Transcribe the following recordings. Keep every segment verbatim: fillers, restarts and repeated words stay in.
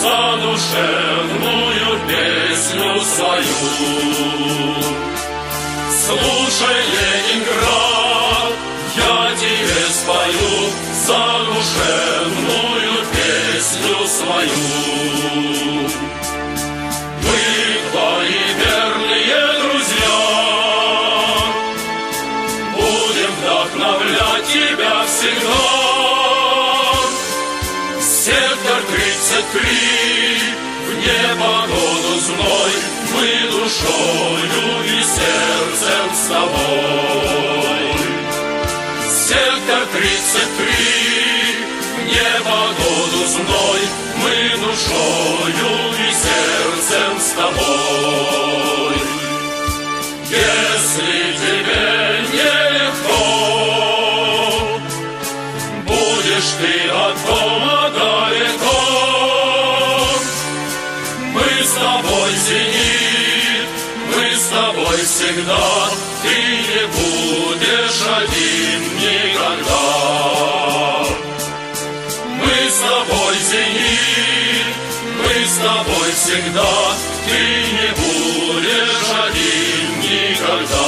задушевную песню свою. Слушай, Ленинград, я тебе спою задушевную песню свою. Мы твои верные друзья, будем вдохновлять тебя всегда. Сектор тридцать три, в непогоду зной, мы душою и сердцем с тобой. Сектор тридцать три, в непогоду зной, мы душою и сердцем с тобой. Если тебе нелегко, будешь ты от дома далеко, мы с тобой зенит, мы с тобой всегда, ты не будешь один никогда. Мы с тобой зенит, мы с тобой всегда, ты не будешь один никогда.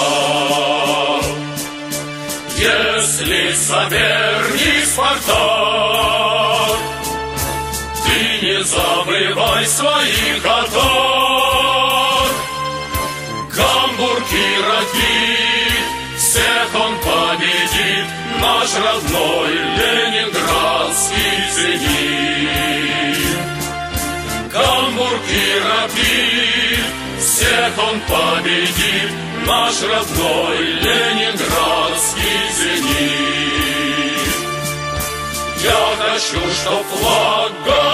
Если соперник Спартак, ты не забывай своих атак. Гамбург и Ракит, всех он победит, наш родной ленинградский зенит. Гамбург и Ракит, всех он победит, наш родной ленинградский зенит. Я хочу, чтоб флаг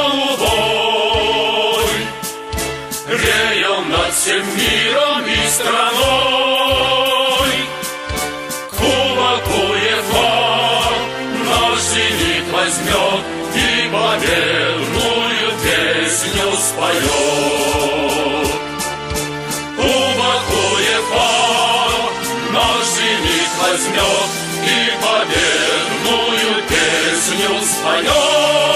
голубой реял над всем миром и страной. Кубок УЕФА наш зенит возьмет и победную песню споет. Кубок УЕФА наш зенит возьмет и победную песню споет.